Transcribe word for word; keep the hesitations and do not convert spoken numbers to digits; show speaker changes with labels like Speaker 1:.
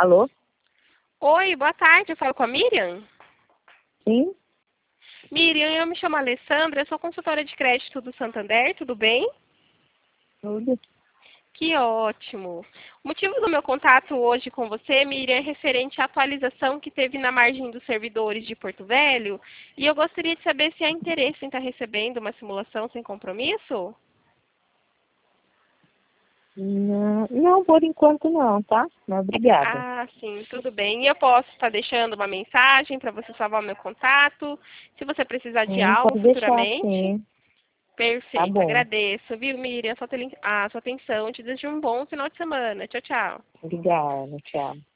Speaker 1: Alô?
Speaker 2: Oi, boa tarde, eu falo com a Miriam?
Speaker 1: Sim?
Speaker 2: Miriam, eu me chamo Alessandra, eu sou consultora de crédito do Santander, tudo bem?
Speaker 1: Tudo?
Speaker 2: Que ótimo. O motivo do meu contato hoje com você, Miriam, é referente à atualização que teve na margem dos servidores de Porto Velho, e eu gostaria de saber se há interesse em estar recebendo uma simulação sem compromisso?
Speaker 1: Não, não, por enquanto não, tá? Mas obrigada.
Speaker 2: Ah, sim, tudo bem. E eu posso estar deixando uma mensagem para você salvar o meu contato, se você precisar de
Speaker 1: Sim,
Speaker 2: algo
Speaker 1: pode deixar
Speaker 2: futuramente.
Speaker 1: sim. Tá
Speaker 2: Perfeito,
Speaker 1: bom.
Speaker 2: agradeço, viu, Miriam, a sua, tele- a sua atenção. Te desejo um bom final de semana. Tchau, tchau.
Speaker 1: Obrigada, tchau.